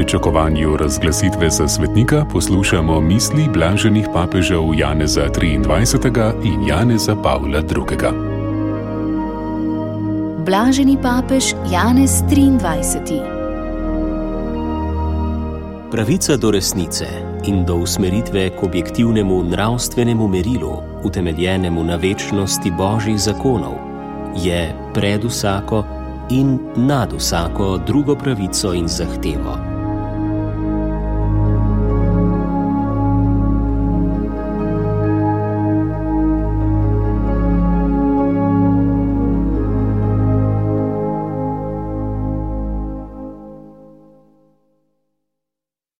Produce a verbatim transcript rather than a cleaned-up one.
pričakovanju razglasitve za svetnika poslušamo misli blaženih papežev Janeza triindvajsetega in Janeza Pavla drugega. Blaženi papež Janez triindvajseti. Pravica do resnice in do usmeritve k objektivnemu nravstvenemu merilu, utemeljenemu na večnosti Božjih zakonov, je pred vsako in nad vsako drugo pravico in zahtevo.